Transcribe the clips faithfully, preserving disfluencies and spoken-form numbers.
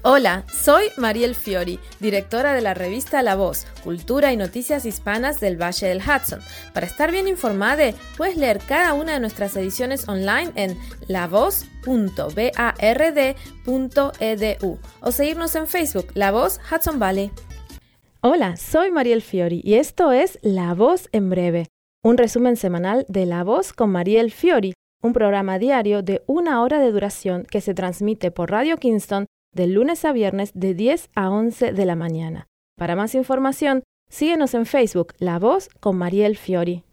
Hola, soy Mariel Fiori, directora de la revista La Voz, Cultura y Noticias Hispanas del Valle del Hudson. Para estar bien informada, puedes leer cada una de nuestras ediciones online en la voz punto bard punto e d u o seguirnos en Facebook, La Voz Hudson Valley. Hola, soy Mariel Fiori y esto es La Voz en Breve, un resumen semanal de La Voz con Mariel Fiori, un programa diario de una hora de duración que se transmite por Radio Kingston de lunes a viernes de diez a once de la mañana. Para más información, síguenos en Facebook, La Voz con Mariel Fiori.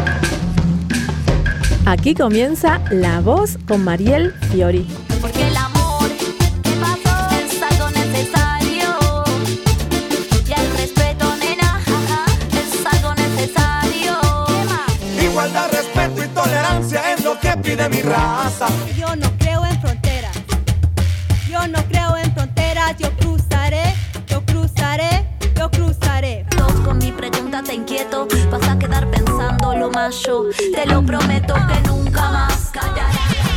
Aquí comienza La Voz con Mariel Fiori. Porque el amor que pasó es algo necesario. Y el respeto, nena, es algo necesario. Igualdad, respeto y tolerancia es lo que pide mi raza. Yo no creo en fronteras. Yo no creo en fronteras. Yo cruzaré, yo cruzaré, yo cruzaré. Dos con mi pregunta te inquieto. Vas a quedar pensando lo más yo. Te lo prometo que nunca más callaré.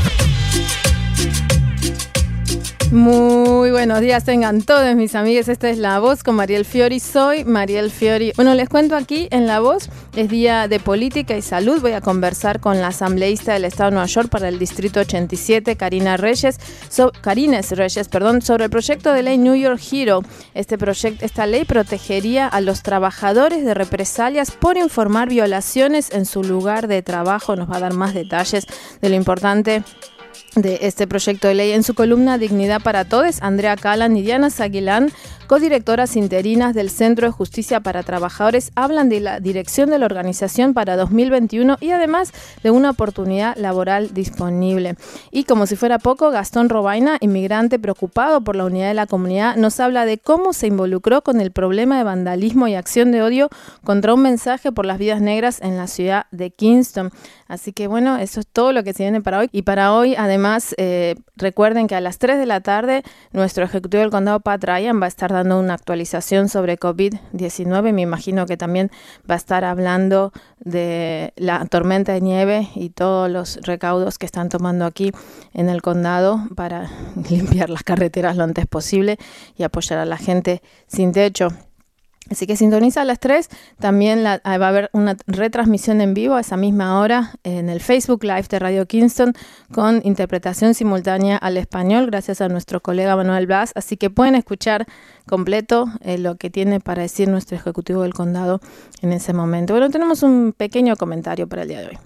Muy buenos días tengan todos mis amigos, esta es La Voz con Mariel Fiori, soy Mariel Fiori. Bueno, les cuento aquí en La Voz, es día de política y salud, voy a conversar con la asambleísta del Estado de Nueva York para el Distrito ochenta y siete, Karina Reyes, so, Karines Reyes, perdón, sobre el proyecto de ley New York Hero. Este proyecto, esta ley protegería a los trabajadores de represalias por informar violaciones en su lugar de trabajo. Nos va a dar más detalles de lo importante de este proyecto de ley. En su columna Dignidad para Todos, Andrea Callan y Diana Zaguilán, codirectoras interinas del Centro de Justicia para Trabajadores, hablan de la dirección de la organización para dos mil veintiuno y además de una oportunidad laboral disponible. Y como si fuera poco, Gastón Robaina, inmigrante preocupado por la unidad de la comunidad, nos habla de cómo se involucró con el problema de vandalismo y acción de odio contra un mensaje por las vidas negras en la ciudad de Kingston. Así que bueno, eso es todo lo que se viene para hoy. Y para hoy, además, eh, recuerden que a las tres de la tarde, nuestro ejecutivo del condado, Pat Ryan, va a estar dando una actualización sobre covid diecinueve. Me imagino que también va a estar hablando de la tormenta de nieve y todos los recaudos que están tomando aquí en el condado para limpiar las carreteras lo antes posible y apoyar a la gente sin techo. Así que sintoniza a las tres, también la, va a haber una retransmisión en vivo a esa misma hora en el Facebook Live de Radio Kingston con interpretación simultánea al español gracias a nuestro colega Manuel Blas, así que pueden escuchar completo eh, lo que tiene para decir nuestro ejecutivo del condado en ese momento. Bueno, tenemos un pequeño comentario para el día de hoy.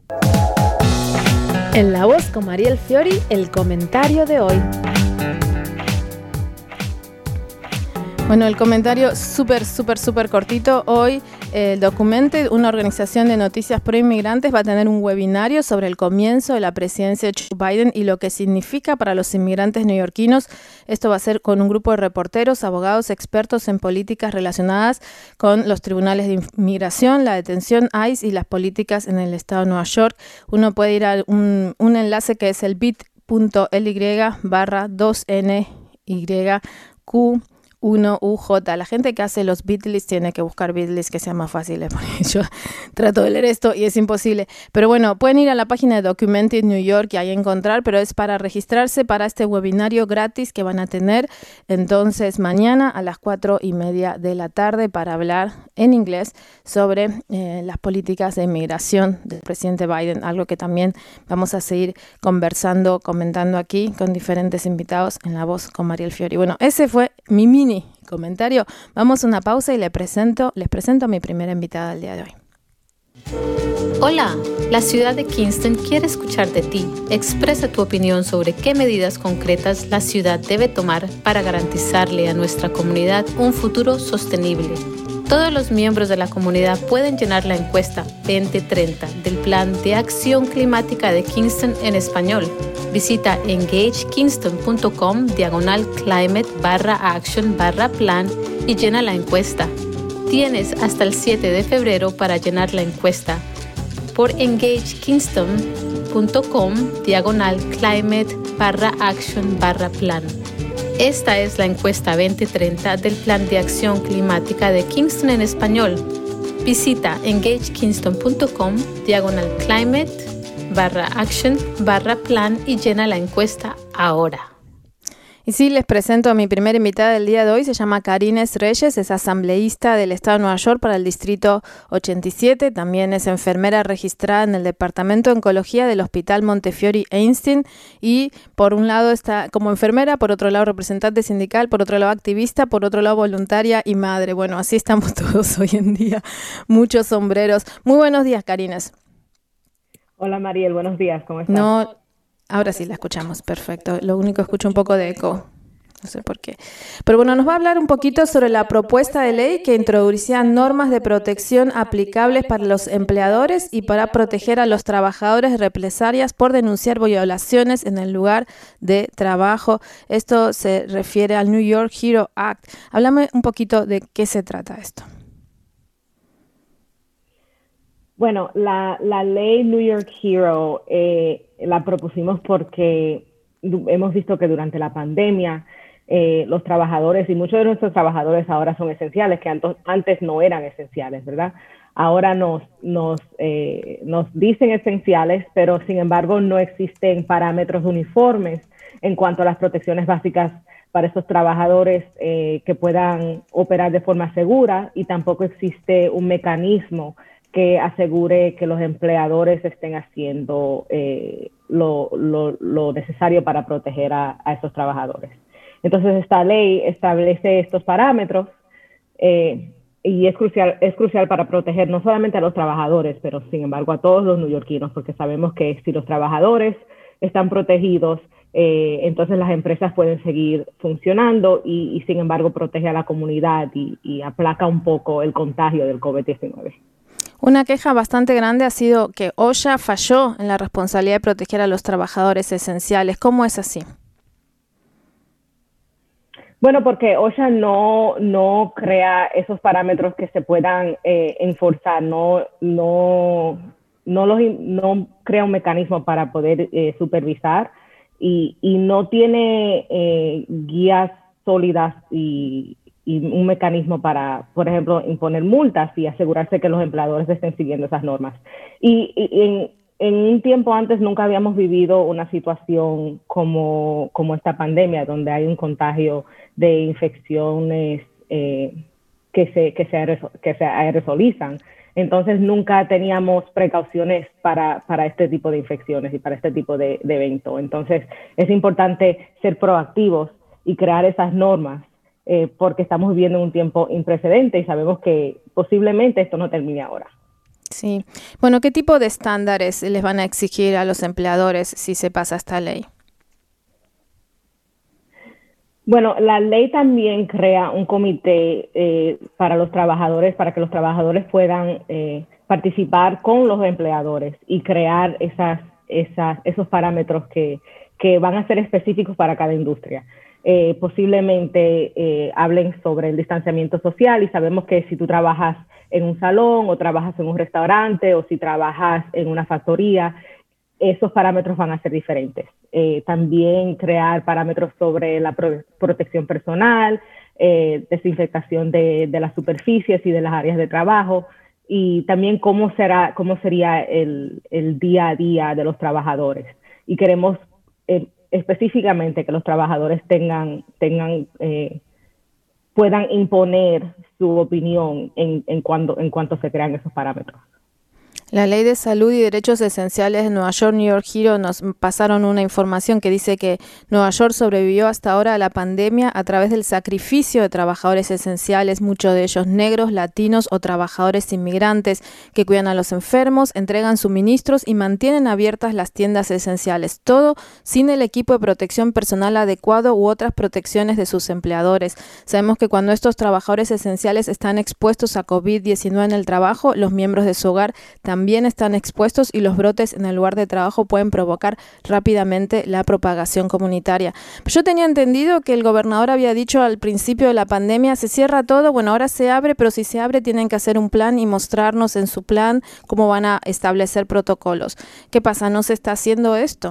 En La Voz con Mariel Fiori, el comentario de hoy. Bueno, el comentario súper, súper, súper cortito. Hoy el Documented, una organización de noticias pro inmigrantes, va a tener un webinario sobre el comienzo de la presidencia de Joe Biden y lo que significa para los inmigrantes neoyorquinos. Esto va a ser con un grupo de reporteros, abogados, expertos en políticas relacionadas con los tribunales de inmigración, la detención I C E y las políticas en el estado de Nueva York. Uno puede ir a un, un enlace que es el bit.ly barra 2NYQ uno U J. La gente que hace los Bitlis tiene que buscar Bitlis que sean más fáciles, porque yo trato de leer esto y es imposible. Pero bueno, pueden ir a la página de Documented New York y ahí encontrar, pero es para registrarse para este webinario gratis que van a tener entonces mañana a las cuatro y media de la tarde para hablar en inglés sobre eh, las políticas de inmigración del presidente Biden, algo que también vamos a seguir conversando, comentando aquí con diferentes invitados en La Voz con Mariel Fiori. Bueno, ese fue mi mini comentario. Vamos a una pausa y les presento, les presento a mi primera invitada del día de hoy. Hola, la ciudad de Kingston quiere escuchar de ti. Expresa tu opinión sobre qué medidas concretas la ciudad debe tomar para garantizarle a nuestra comunidad un futuro sostenible. Todos los miembros de la comunidad pueden llenar la encuesta veinte treinta del Plan de Acción Climática de Kingston en español. Visita engagekingston.com diagonal climate barra action barra plan y llena la encuesta. Tienes hasta el siete de febrero para llenar la encuesta por engagekingston.com diagonal climate barra action barra plan. Esta es la encuesta veinte treinta del Plan de Acción Climática de Kingston en español. Visita engagekingston.com diagonal climate barra action barra plan y llena la encuesta ahora. Y sí, les presento a mi primera invitada del día de hoy, se llama Karines Reyes, es asambleísta del Estado de Nueva York para el Distrito ochenta y siete, también es enfermera registrada en el Departamento de Oncología del Hospital Montefiore Einstein y por un lado está como enfermera, por otro lado representante sindical, por otro lado activista, por otro lado voluntaria y madre. Bueno, así estamos todos hoy en día, muchos sombreros. Muy buenos días, Karines. Hola Mariel, buenos días, ¿cómo estás? No, ahora sí la escuchamos, perfecto. Lo único escucho un poco de eco, no sé por qué. Pero bueno, nos va a hablar un poquito sobre la propuesta de ley que introducía normas de protección aplicables para los empleadores y para proteger a los trabajadores de represalias por denunciar violaciones en el lugar de trabajo. Esto se refiere al New York Hero Act. Háblame un poquito de qué se trata esto. Bueno, la, la ley New York Hero eh, la propusimos porque hemos visto que durante la pandemia eh, los trabajadores, y muchos de nuestros trabajadores ahora son esenciales, que antes, antes no eran esenciales, ¿verdad? Ahora nos, nos, eh, nos dicen esenciales, pero sin embargo no existen parámetros uniformes en cuanto a las protecciones básicas para esos trabajadores eh, que puedan operar de forma segura, y tampoco existe un mecanismo que asegure que los empleadores estén haciendo eh, lo, lo, lo necesario para proteger a, a esos trabajadores. Entonces, esta ley establece estos parámetros eh, y es crucial, es crucial para proteger no solamente a los trabajadores, pero sin embargo a todos los neoyorquinos, porque sabemos que si los trabajadores están protegidos, eh, entonces las empresas pueden seguir funcionando y, y sin embargo protege a la comunidad y, y aplaca un poco el contagio del COVID diecinueve. Una queja bastante grande ha sido que O S H A falló en la responsabilidad de proteger a los trabajadores esenciales. ¿Cómo es así? Bueno, porque O S H A no, no crea esos parámetros que se puedan eh, enforzar, no, no, no, los, no crea un mecanismo para poder eh, supervisar y, y no tiene eh, guías sólidas y y un mecanismo para, por ejemplo, imponer multas y asegurarse que los empleadores estén siguiendo esas normas. Y, y en, en un tiempo antes nunca habíamos vivido una situación como, como esta pandemia, donde hay un contagio de infecciones eh, que, se, que, se, que se aerosolizan. Entonces nunca teníamos precauciones para, para este tipo de infecciones y para este tipo de, de evento. Entonces es importante ser proactivos y crear esas normas, Eh, porque estamos viviendo un tiempo imprecedente y sabemos que posiblemente esto no termine ahora. Sí. Bueno, ¿qué tipo de estándares les van a exigir a los empleadores si se pasa esta ley? Bueno, la ley también crea un comité eh, para los trabajadores, para que los trabajadores puedan eh, participar con los empleadores y crear esas, esas, esos parámetros que, que van a ser específicos para cada industria. Eh, posiblemente eh, hablen sobre el distanciamiento social y sabemos que si tú trabajas en un salón o trabajas en un restaurante o si trabajas en una factoría, esos parámetros van a ser diferentes. Eh, también crear parámetros sobre la pro protección personal, eh, desinfectación de, de las superficies y de las áreas de trabajo y también cómo, será, cómo sería el, el día a día de los trabajadores. Y queremos eh, específicamente que los trabajadores tengan, tengan eh, puedan imponer su opinión en, en, cuando, en cuanto se crean esos parámetros. La Ley de Salud y Derechos Esenciales de Nueva York, New York Hero, nos pasaron una información que dice que Nueva York sobrevivió hasta ahora a la pandemia a través del sacrificio de trabajadores esenciales, muchos de ellos negros, latinos o trabajadores inmigrantes que cuidan a los enfermos, entregan suministros y mantienen abiertas las tiendas esenciales. Todo sin el equipo de protección personal adecuado u otras protecciones de sus empleadores. Sabemos que cuando estos trabajadores esenciales están expuestos a COVID diecinueve en el trabajo, los miembros de su hogar también también están expuestos y los brotes en el lugar de trabajo pueden provocar rápidamente la propagación comunitaria. Yo tenía entendido que el gobernador había dicho al principio de la pandemia, se cierra todo, bueno, ahora se abre, pero si se abre tienen que hacer un plan y mostrarnos en su plan cómo van a establecer protocolos. ¿Qué pasa? ¿No se está haciendo esto?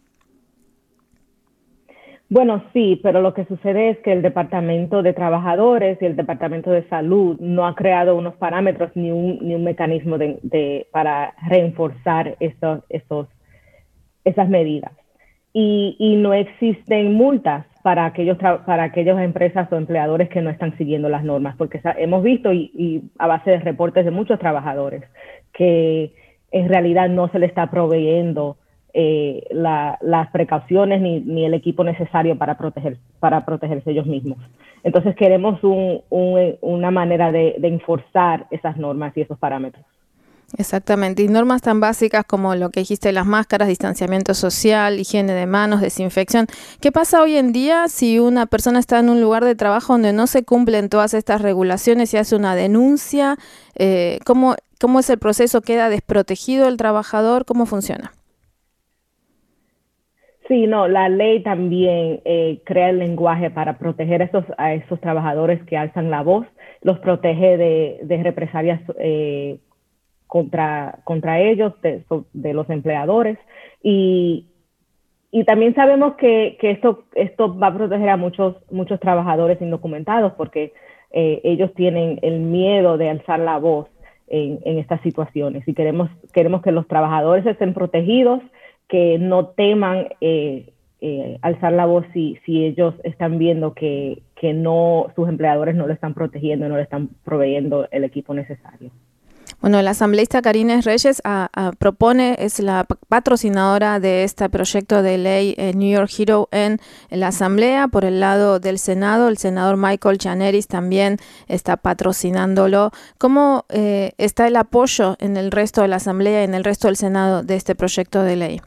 Bueno, sí, pero lo que sucede es que el Departamento de Trabajadores y el Departamento de Salud no ha creado unos parámetros ni un, ni un mecanismo de, de, para reforzar esos, esos, esas medidas. y, y no existen multas para aquellos para aquellas empresas o empleadores que no están siguiendo las normas, porque hemos visto y, y a base de reportes de muchos trabajadores que en realidad no se le está proveyendo eh, la, las precauciones ni, ni el equipo necesario para proteger para protegerse ellos mismos. Entonces queremos un, un, una manera de, de enforzar esas normas y esos parámetros. Exactamente, y normas tan básicas como lo que dijiste, las máscaras, distanciamiento social, higiene de manos, desinfección. ¿Qué pasa hoy en día si una persona está en un lugar de trabajo donde no se cumplen todas estas regulaciones y hace una denuncia? Eh, ¿cómo, ¿Cómo es el proceso? ¿Queda desprotegido el trabajador? ¿Cómo funciona? Sí, no, la ley también eh, crea el lenguaje para proteger a esos, a esos trabajadores que alzan la voz, los protege de, de represalias eh, contra, contra ellos, de, de los empleadores, y, y también sabemos que, que esto, esto va a proteger a muchos, muchos trabajadores indocumentados porque eh, ellos tienen el miedo de alzar la voz en, en estas situaciones, y queremos, queremos que los trabajadores estén protegidos, que no teman eh, eh, alzar la voz si, si ellos están viendo que, que no, sus empleadores no le están protegiendo, no le están proveyendo el equipo necesario. Bueno, la asambleísta Karines Reyes a, a, propone, es la patrocinadora de este proyecto de ley eh, New York Hero en, en la Asamblea. Por el lado del Senado, el senador Michael Gianeris también está patrocinándolo. ¿Cómo eh, está el apoyo en el resto de la Asamblea y en el resto del Senado de este proyecto de ley?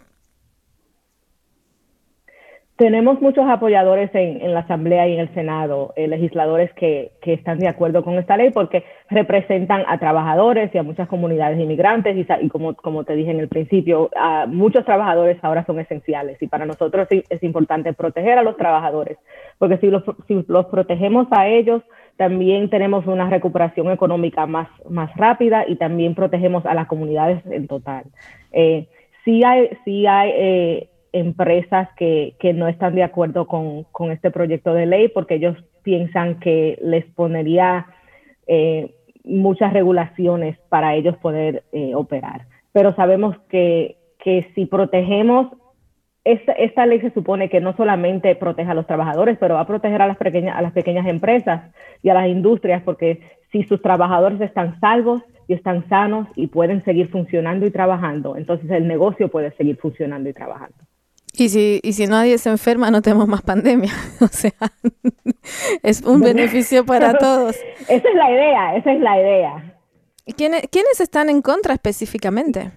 Tenemos muchos apoyadores en, en la Asamblea y en el Senado, eh, legisladores que, que están de acuerdo con esta ley porque representan a trabajadores y a muchas comunidades inmigrantes y, y como, como te dije en el principio, a muchos trabajadores ahora son esenciales y para nosotros es, es importante proteger a los trabajadores porque si los, si los protegemos a ellos, también tenemos una recuperación económica más, más rápida y también protegemos a las comunidades en total. Eh, sí hay, sí hay eh, empresas que, que no están de acuerdo con, con este proyecto de ley porque ellos piensan que les ponería eh, muchas regulaciones para ellos poder eh, operar. Pero sabemos que, que si protegemos, esta, esta ley se supone que no solamente protege a los trabajadores, pero va a proteger a las, pequeñas, a las pequeñas empresas y a las industrias, porque si sus trabajadores están salvos y están sanos y pueden seguir funcionando y trabajando, entonces el negocio puede seguir funcionando y trabajando. Y si, y si nadie se enferma, no tenemos más pandemia. O sea, es un beneficio para todos. Esa es la idea, esa es la idea. ¿Quiénes, ¿Quiénes están en contra específicamente?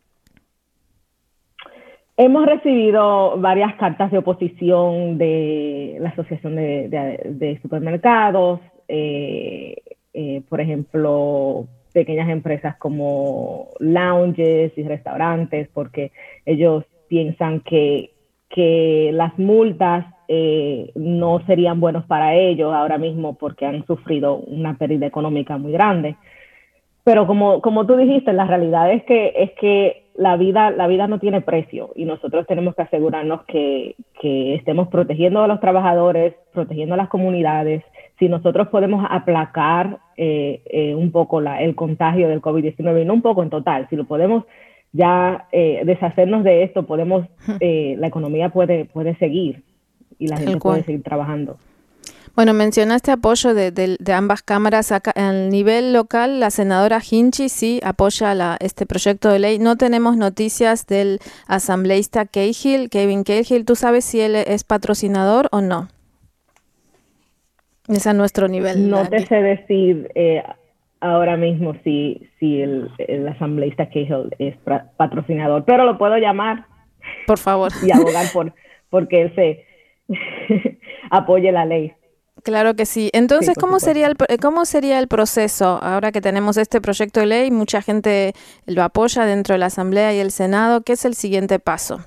Hemos recibido varias cartas de oposición de la Asociación de, de, de Supermercados, eh, eh, por ejemplo, pequeñas empresas como lounges y restaurantes, porque ellos piensan que, que las multas eh, no serían buenos para ellos ahora mismo porque han sufrido una pérdida económica muy grande. Pero como, como tú dijiste, la realidad es que, es que la vida, la vida no tiene precio y nosotros tenemos que asegurarnos que, que estemos protegiendo a los trabajadores, protegiendo a las comunidades. Si nosotros podemos aplacar eh, eh, un poco la, el contagio del COVID diecinueve, y no un poco en total, si lo podemos ya eh, deshacernos de esto, podemos, eh, la economía puede, puede seguir y la gente puede seguir trabajando. Bueno, mencionaste apoyo de, de, de ambas cámaras. Acá, a nivel local, la senadora Hinchey sí apoya la, este proyecto de ley. No tenemos noticias del asambleísta Cahill, Kevin Cahill. ¿Tú sabes si él es patrocinador o no? Es a nuestro nivel. No te sé decir eh, ahora mismo si, si el, el asambleísta Cahill es patrocinador, pero lo puedo llamar. Por favor. Y abogar por porque él se apoye la ley. Claro que sí. Entonces, sí, ¿cómo sería el cómo sería el proceso ahora que tenemos este proyecto de ley? Mucha gente lo apoya dentro de la Asamblea y el Senado. ¿Qué es el siguiente paso?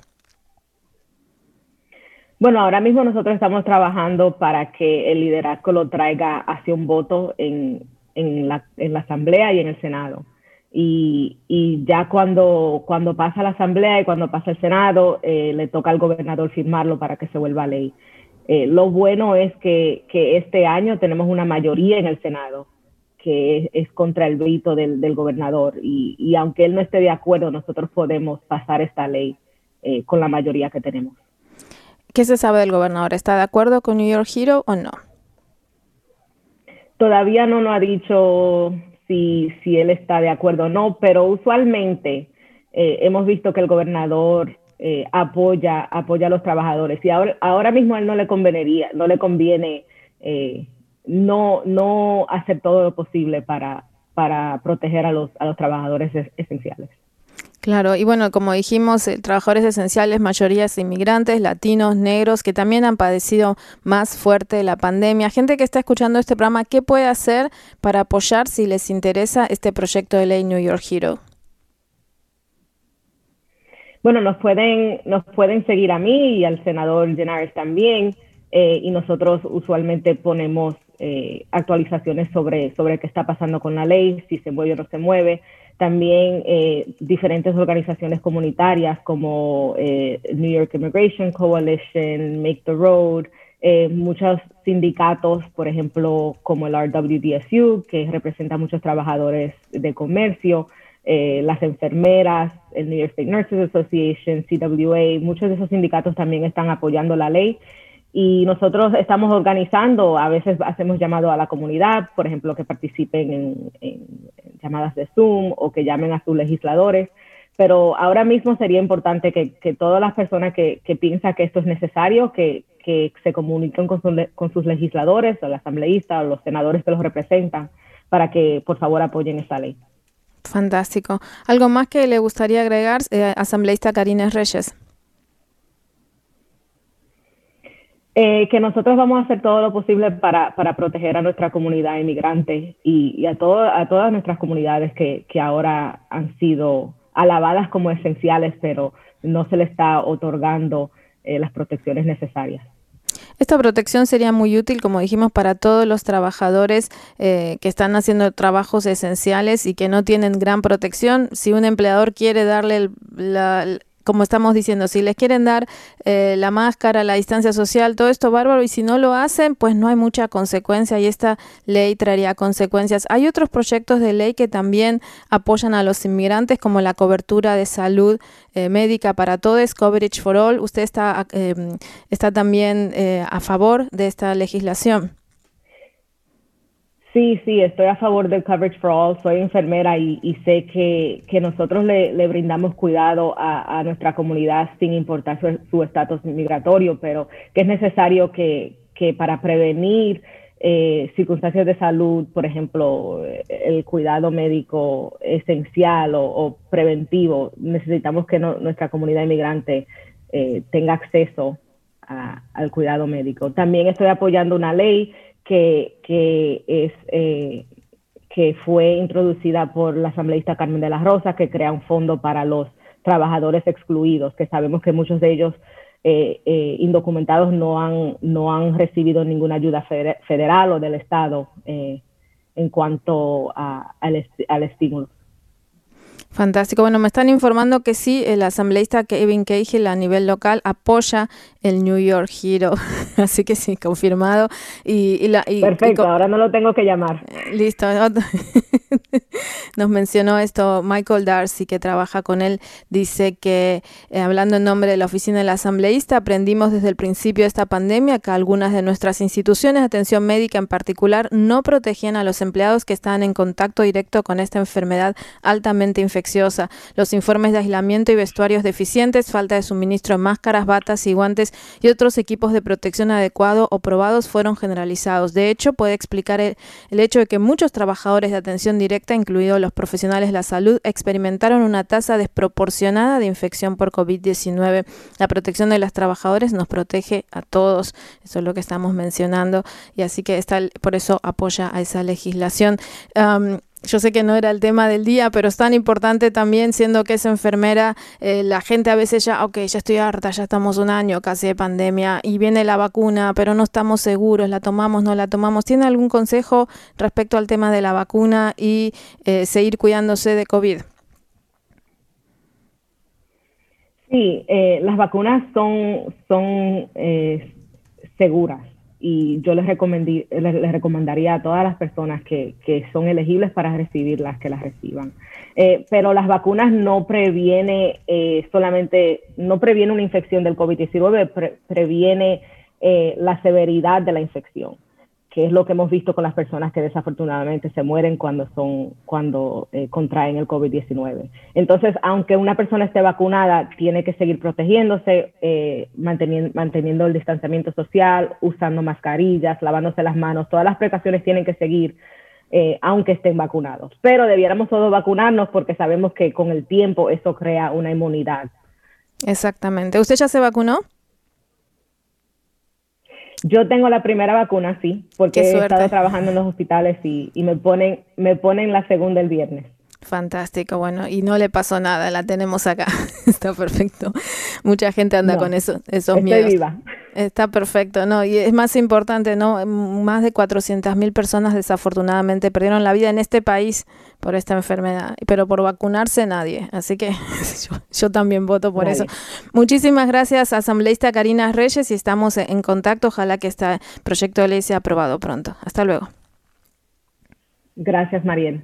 Bueno, ahora mismo nosotros estamos trabajando para que el liderazgo lo traiga hacia un voto en, en, la, en la Asamblea y en el Senado. Y, y ya cuando, cuando pasa la Asamblea y cuando pasa el Senado, eh, le toca al gobernador firmarlo para que se vuelva ley. Eh, lo bueno es que, que este año tenemos una mayoría en el Senado que es, es contra el veto del, del gobernador y, y aunque él no esté de acuerdo, nosotros podemos pasar esta ley eh, con la mayoría que tenemos. ¿Qué se sabe del gobernador? ¿Está de acuerdo con New York Hero o no? Todavía no nos ha dicho si, si él está de acuerdo o no, pero usualmente eh, hemos visto que el gobernador eh, apoya, apoya a los trabajadores y ahora, ahora mismo a él no le convendría, no le conviene eh, no, no hacer todo lo posible para, para proteger a los, a los trabajadores es, esenciales. Claro, y bueno, como dijimos, eh, trabajadores esenciales, mayorías inmigrantes, latinos, negros, que también han padecido más fuerte la pandemia. Gente que está escuchando este programa, ¿qué puede hacer para apoyar si les interesa este proyecto de ley New York Hero? Bueno, nos pueden, nos pueden seguir a mí y al senador Linares también, eh, y nosotros usualmente ponemos eh, actualizaciones sobre, sobre qué está pasando con la ley, si se mueve o no se mueve. También eh, diferentes organizaciones comunitarias como eh, New York Immigration Coalition, Make the Road, eh, muchos sindicatos, por ejemplo, como el R W D S U, que representa a muchos trabajadores de comercio, eh, las enfermeras, el New York State Nurses Association, C W A, muchos de esos sindicatos también están apoyando la ley. Y nosotros estamos organizando, a veces hacemos llamado a la comunidad, por ejemplo, que participen en, en llamadas de Zoom o que llamen a sus legisladores. Pero ahora mismo sería importante que, que todas las personas que, que piensan que esto es necesario, que, que se comuniquen con, su, con sus legisladores, o el asambleísta, o los senadores que los representan, para que por favor apoyen esta ley. Fantástico. ¿Algo más que le gustaría agregar, eh, asambleísta Karines Reyes? Eh, que nosotros vamos a hacer todo lo posible para, para proteger a nuestra comunidad inmigrante y, y a, todo, a todas nuestras comunidades que, que ahora han sido alabadas como esenciales, pero no se les está otorgando eh, las protecciones necesarias. Esta protección sería muy útil, como dijimos, para todos los trabajadores eh, que están haciendo trabajos esenciales y que no tienen gran protección. Si un empleador quiere darle el, la... como estamos diciendo, si les quieren dar eh, la máscara, la distancia social, todo esto bárbaro, y si no lo hacen, pues no hay mucha consecuencia y esta ley traería consecuencias. Hay otros proyectos de ley que también apoyan a los inmigrantes, como la cobertura de salud eh, médica para todos, Coverage for All. ¿Usted está, eh, está también eh, a favor de esta legislación? Sí, sí, estoy a favor del Coverage for All. Soy enfermera y, y sé que, que nosotros le, le brindamos cuidado a, a nuestra comunidad sin importar su estatus migratorio, pero que es necesario que, que para prevenir eh, circunstancias de salud, por ejemplo, el cuidado médico esencial o, o preventivo, necesitamos que no, nuestra comunidad inmigrante eh, tenga acceso a, al cuidado médico. También estoy apoyando una ley Que, que, es, eh, que fue introducida por la asambleísta Carmen de la Rosa, que crea un fondo para los trabajadores excluidos, que sabemos que muchos de ellos eh, eh, indocumentados no han, no han recibido ninguna ayuda federal o del Estado eh, en cuanto a, al, al estímulo. Fantástico. Bueno, me están informando que sí, el asambleísta Kevin Cahill a nivel local apoya el New York Hero. Así que sí, confirmado. Y, y la, y, Perfecto, y, ahora no lo tengo que llamar. Listo. Nos mencionó esto Michael Darcy, que trabaja con él. Dice que, eh, hablando en nombre de la oficina del asambleísta, aprendimos desde el principio de esta pandemia que algunas de nuestras instituciones de atención médica en particular no protegían a los empleados que estaban en contacto directo con esta enfermedad altamente infecciosa. Los informes de aislamiento y vestuarios deficientes, falta de suministro de máscaras, batas y guantes y otros equipos de protección adecuados o probados fueron generalizados. De hecho, puede explicar el, el hecho de que muchos trabajadores de atención directa, incluidos los profesionales de la salud, experimentaron una tasa desproporcionada de infección por COVID diecinueve. La protección de los trabajadores nos protege a todos. Eso es lo que estamos mencionando y así que está, por eso apoya a esa legislación. Um, Yo sé que no era el tema del día, pero es tan importante también, siendo que es enfermera, eh, la gente a veces ya, ok, ya estoy harta, ya estamos un año casi de pandemia y viene la vacuna, pero no estamos seguros, la tomamos, no la tomamos. ¿Tiene algún consejo respecto al tema de la vacuna y eh, seguir cuidándose de COVID? Sí, eh, las vacunas son, son eh, seguras. y yo les, recomendí, les, les recomendaría a todas las personas que, que son elegibles para recibirlas, que las reciban. Eh, pero las vacunas no previene eh, solamente, no previene una infección del COVID diecinueve, pre, previene eh, la severidad de la infección, que es lo que hemos visto con las personas que desafortunadamente se mueren cuando, son, cuando eh, contraen el COVID diecinueve. Entonces, aunque una persona esté vacunada, tiene que seguir protegiéndose, eh, manteniendo, manteniendo el distanciamiento social, usando mascarillas, lavándose las manos. Todas las precauciones tienen que seguir, eh, aunque estén vacunados. Pero debiéramos todos vacunarnos porque sabemos que con el tiempo eso crea una inmunidad. Exactamente. ¿Usted ya se vacunó? Yo tengo la primera vacuna, sí, porque he estado trabajando en los hospitales y, y me ponen me ponen la segunda el viernes. Fantástico, bueno, y no le pasó nada, la tenemos acá, está perfecto. Mucha gente anda no, con eso, esos estoy miedos. Viva. Está perfecto, ¿no? Y es más importante, ¿no? Más de cuatrocientas mil personas desafortunadamente perdieron la vida en este país por esta enfermedad, pero por vacunarse nadie. Así que yo, yo también voto por nadie. Eso. Muchísimas gracias, asambleísta Karina Reyes, y estamos en contacto. Ojalá que este proyecto de ley sea aprobado pronto. Hasta luego. Gracias, Mariel.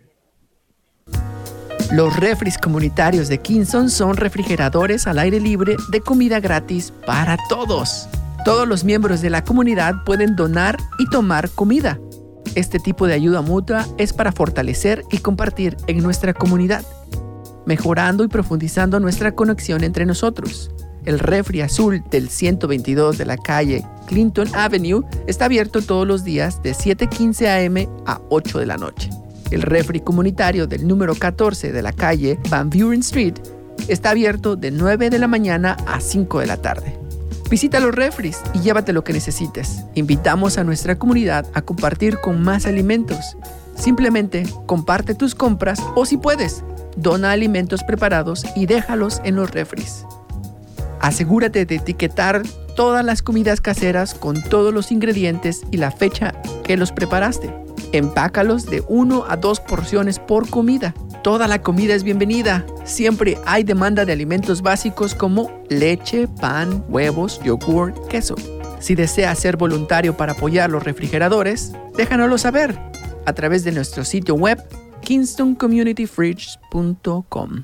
Los refris comunitarios de Kingston son refrigeradores al aire libre de comida gratis para todos. Todos los miembros de la comunidad pueden donar y tomar comida. Este tipo de ayuda mutua es para fortalecer y compartir en nuestra comunidad, mejorando y profundizando nuestra conexión entre nosotros. El refri azul del ciento veintidós de la calle Clinton Avenue está abierto todos los días de siete quince a eme a ocho de la noche. El refri comunitario del número catorce de la calle Van Buren Street está abierto de nueve de la mañana a cinco de la tarde. Visita los refris y llévate lo que necesites. Invitamos a nuestra comunidad a compartir con más alimentos. Simplemente comparte tus compras o, si puedes, dona alimentos preparados y déjalos en los refris. Asegúrate de etiquetar todas las comidas caseras con todos los ingredientes y la fecha que los preparaste. Empácalos de uno a dos porciones por comida. Toda la comida es bienvenida. Siempre hay demanda de alimentos básicos como leche, pan, huevos, yogur, queso. Si deseas ser voluntario para apoyar los refrigeradores, déjanoslo saber a través de nuestro sitio web kingston community fridge punto com.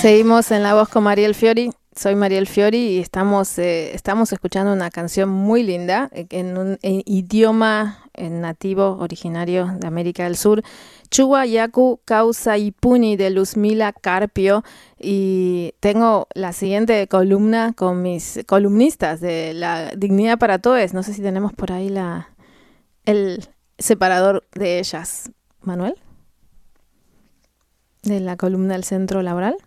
Seguimos en La Voz con Mariel Fiori. Soy Mariel Fiori y estamos, eh, estamos escuchando una canción muy linda en un en idioma en nativo originario de América del Sur, Chuwa Yaku Causa Ipuni de Luzmila Carpio. Y tengo la siguiente columna con mis columnistas de la Dignidad para Todos. No sé si tenemos por ahí la el separador de ellas. Manuel, de la columna del Centro Laboral.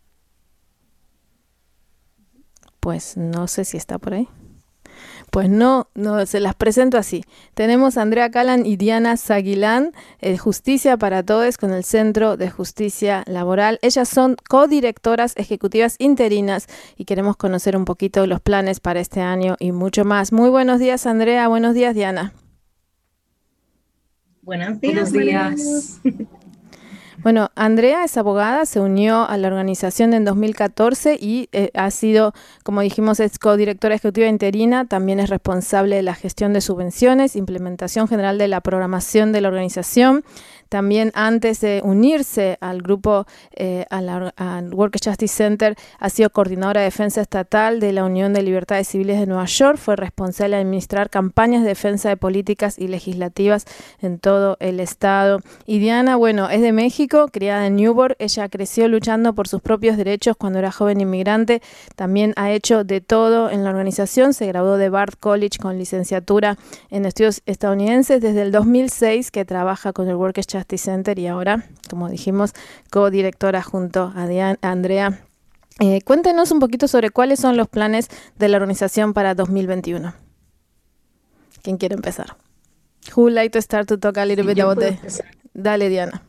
Pues no sé si está por ahí. Pues no, no, se las presento así. Tenemos a Andrea Calan y Diana Zaguilán, eh, Justicia para Todos con el Centro de Justicia Laboral. Ellas son codirectoras ejecutivas interinas y queremos conocer un poquito los planes para este año y mucho más. Muy buenos días, Andrea. Buenos días, Diana. Buenos días. Buenos días. Bueno, Andrea es abogada, se unió a la organización en dos mil catorce y eh, ha sido, como dijimos, es codirectora ejecutiva interina, también es responsable de la gestión de subvenciones, implementación general de la programación de la organización. También antes de unirse al grupo, eh, a la, al Workers' Justice Center, ha sido coordinadora de defensa estatal de la Unión de Libertades Civiles de Nueva York. Fue responsable de administrar campañas de defensa de políticas y legislativas en todo el estado. Y Diana, bueno, es de México, criada en Newport. Ella creció luchando por sus propios derechos cuando era joven inmigrante. También ha hecho de todo en la organización. Se graduó de Bard College con licenciatura en estudios estadounidenses desde el dos mil seis, que trabaja con el Workers' Justice Center y ahora, como dijimos, codirectora junto a, Diana, a Andrea. Eh, cuéntenos un poquito sobre cuáles son los planes de la organización para dos mil veintiuno. ¿Quién quiere empezar? Who would like to start to talk a little Sí, bit about the... Dale, Diana.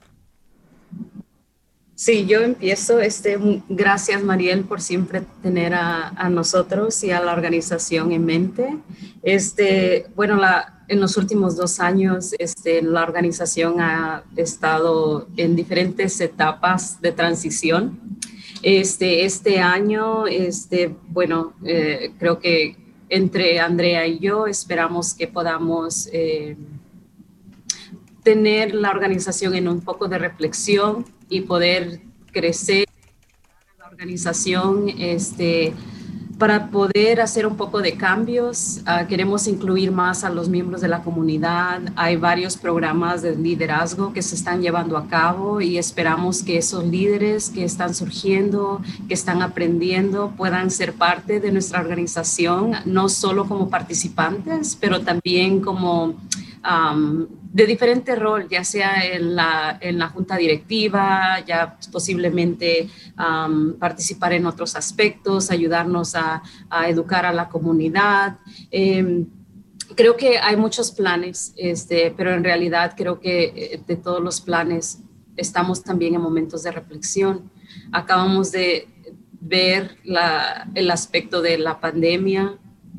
Sí, yo empiezo. Este, gracias, Mariel, por siempre tener a, a nosotros y a la organización en mente. Este, bueno, la... En los últimos dos años, este, la organización ha estado en diferentes etapas de transición. Este, este año, este, bueno, eh, creo que entre Andrea y yo esperamos que podamos eh, tener la organización en un poco de reflexión y poder crecer la organización, este, para poder hacer un poco de cambios. Uh, queremos incluir más a los miembros de la comunidad. Hay varios programas de liderazgo que se están llevando a cabo y esperamos que esos líderes que están surgiendo, que están aprendiendo, puedan ser parte de nuestra organización, no solo como participantes, pero también como um, de diferente rol, ya sea en la, en la junta directiva, ya posiblemente um, participar en otros aspectos, ayudarnos a, a educar a la comunidad. Eh, creo que hay muchos planes, este, pero en realidad creo que de todos los planes estamos también en momentos de reflexión. Acabamos de ver la, el aspecto de la pandemia.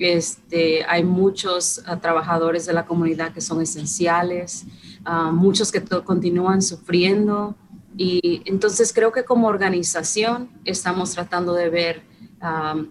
Este, hay muchos uh, trabajadores de la comunidad que son esenciales, uh, muchos que continúan sufriendo y entonces creo que como organización estamos tratando de ver, um,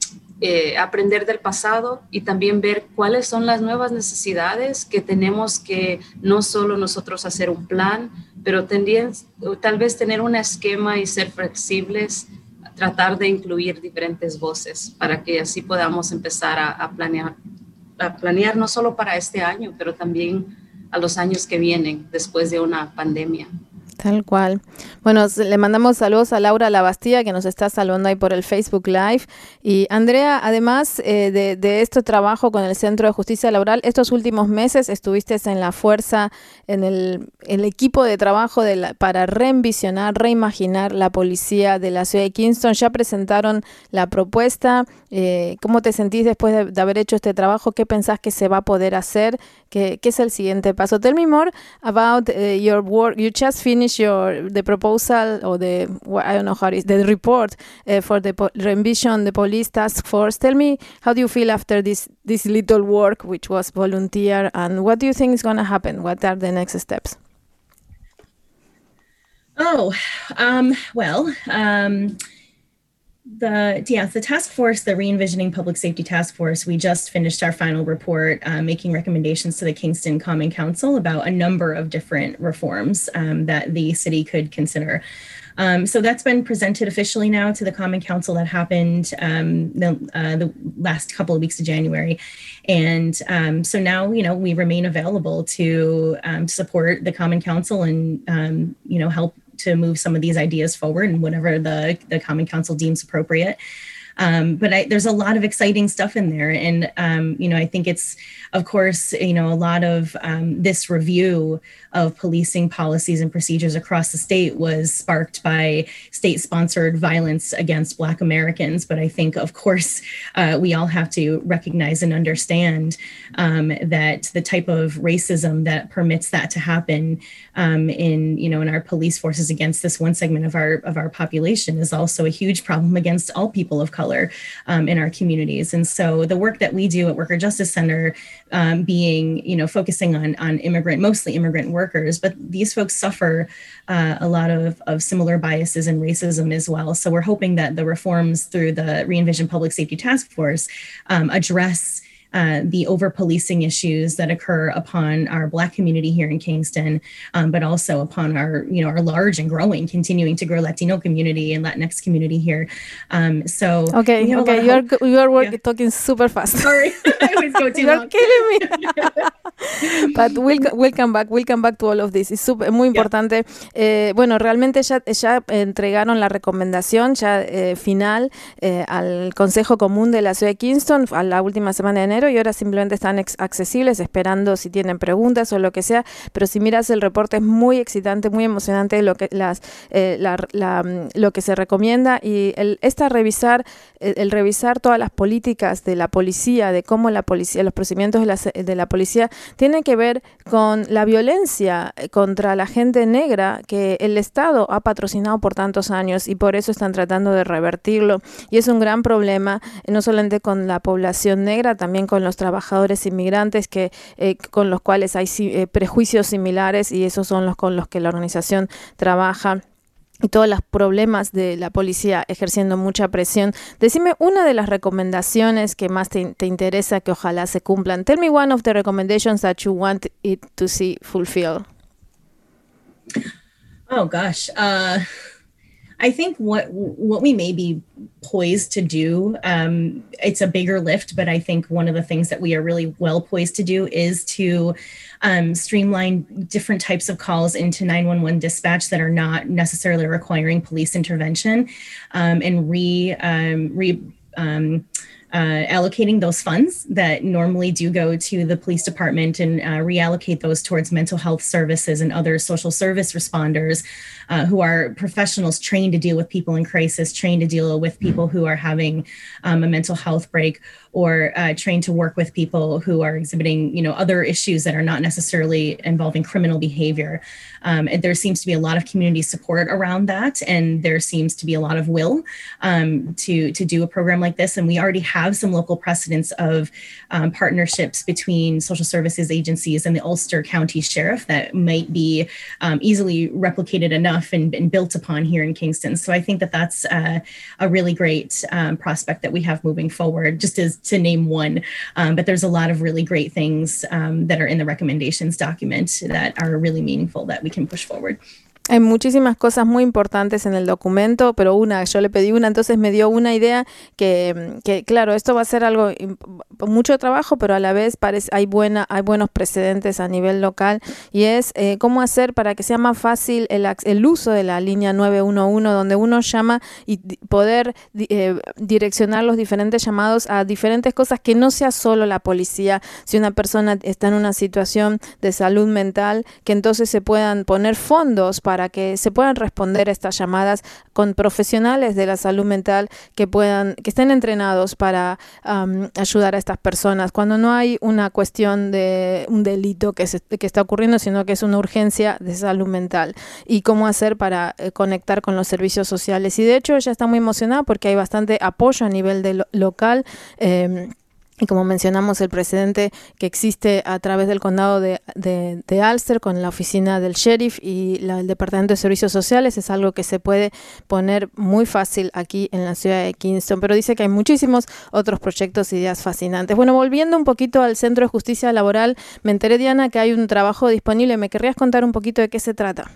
eh, aprender del pasado y también ver cuáles son las nuevas necesidades que tenemos que no solo nosotros hacer un plan, pero también tal vez tener un esquema y ser flexibles, tratar de incluir diferentes voces para que así podamos empezar a, a, planear, a planear no solo para este año, pero también a los años que vienen después de una pandemia. Tal cual. Bueno, le mandamos saludos a Laura Labastía, que nos está saludando ahí por el Facebook Live. Y Andrea, además eh, de, de este trabajo con el Centro de Justicia Laboral, estos últimos meses estuviste en la fuerza, en el, el equipo de trabajo de la, para reenvisionar, reimaginar la policía de la ciudad de Kingston. Ya presentaron la propuesta. Eh, ¿Cómo te sentís después de, de haber hecho este trabajo? ¿Qué pensás que se va a poder hacer? ¿Qué, qué es el siguiente paso? Tell me more about uh, your work. You just finished your the proposal or the I don't know how it is the report uh, for the po- revision the police task force. Tell me, how do you feel after this this little work, which was volunteer, and what do you think is going to happen? What are the next steps? Oh, um, well, um, The yeah, the task force, the Re-envisioning Public Safety Task Force, we just finished our final report, uh, making recommendations to the Kingston Common Council about a number of different reforms um, that the city could consider. Um, so that's been presented officially now to the Common Council. That happened um, the, uh, the last couple of weeks of January. And um, so now, you know, we remain available to um, support the Common Council and, um, you know, help to move some of these ideas forward and whatever the, the Common Council deems appropriate. Um, but I, there's a lot of exciting stuff in there. And, um, you know, I think it's, of course, you know, a lot of um, this review of policing policies and procedures across the state was sparked by state-sponsored violence against Black Americans. But I think, of course, uh, we all have to recognize and understand um, that the type of racism that permits that to happen um, in, you know, in our police forces against this one segment of our of our population is also a huge problem against all people of color um, in our communities. And so the work that we do at Worker Justice Center, um, being, you know, focusing on on immigrant, mostly immigrant workers, but these folks suffer uh, a lot of, of similar biases and racism as well. So we're hoping that the reforms through the Re-envision Public Safety Task Force um, address Uh, the over-policing issues that occur upon our Black community here in Kingston, um, but also upon our, you know, our large and growing, continuing to grow Latino community and Latinx community here. Um, so okay, okay, you're you're working, yeah. talking super fast. Sorry, I always go too you're long. killing me. But we'll, we'll come back, we'll come back to all of this. Es super, muy importante. Yeah. Eh, bueno, realmente ya, ya entregaron la recomendación ya eh, final eh, al Consejo Común de la Ciudad de Kingston a la última semana de enero. Y ahora simplemente están accesibles esperando si tienen preguntas o lo que sea, pero si miras el reporte es muy excitante, muy emocionante lo que las eh, la, la, lo que se recomienda y el esta revisar el, el revisar todas las políticas de la policía, de cómo la policía, los procedimientos de la, de la policía tienen que ver con la violencia contra la gente negra que el Estado ha patrocinado por tantos años y por eso están tratando de revertirlo y es un gran problema no solamente con la población negra, también con los trabajadores inmigrantes que eh, con los cuales hay eh, prejuicios similares y esos son los con los que la organización trabaja y todos los problemas de la policía ejerciendo mucha presión. Decime una de las recomendaciones que más te, te interesa que ojalá se cumplan. Tell me one of the recommendations that you want it to see fulfilled. Oh gosh. Uh... I think what what we may be poised to do, um, it's a bigger lift, but I think one of the things that we are really well poised to do is to um, streamline different types of calls into nine one one dispatch that are not necessarily requiring police intervention um, and re, um, re um, Uh, allocating those funds that normally do go to the police department and uh, reallocate those towards mental health services and other social service responders uh, who are professionals trained to deal with people in crisis, trained to deal with people who are having um, a mental health break, or uh, trained to work with people who are exhibiting, you know, other issues that are not necessarily involving criminal behavior. Um, and there seems to be a lot of community support around that, and there seems to be a lot of will um, to to do a program like this. And we already have some local precedents of um, partnerships between social services agencies and the Ulster County Sheriff that might be um, easily replicated enough and, and built upon here in Kingston. So I think that that's uh, a really great um, prospect that we have moving forward, just as to name one. Um, but there's a lot of really great things um, that are in the recommendations document that are really meaningful that we can push forward. Hay muchísimas cosas muy importantes en el documento, pero una, yo le pedí una, entonces me dio una idea que, que claro, esto va a ser algo, mucho trabajo, pero a la vez parece, hay, buena, hay buenos precedentes a nivel local y es eh, cómo hacer para que sea más fácil el, el uso de la línea nueve uno uno, donde uno llama y poder eh, direccionar los diferentes llamados a diferentes cosas que no sea solo la policía. Si una persona está en una situación de salud mental, que entonces se puedan poner fondos para para que se puedan responder a estas llamadas con profesionales de la salud mental que puedan, que estén entrenados para um, ayudar a estas personas cuando no hay una cuestión de un delito que, se, que está ocurriendo, sino que es una urgencia de salud mental y cómo hacer para eh, conectar con los servicios sociales. Y de hecho ella está muy emocionada porque hay bastante apoyo a nivel de lo, local. Eh, Y como mencionamos, el precedente que existe a través del condado de, de, de Ulster con la oficina del sheriff y la, el Departamento de Servicios Sociales es algo que se puede poner muy fácil aquí en la ciudad de Kingston. Pero dice que hay muchísimos otros proyectos y ideas fascinantes. Bueno, volviendo un poquito al Centro de Justicia Laboral, me enteré, Diana, que hay un trabajo disponible. ¿Me querrías contar un poquito de qué se trata?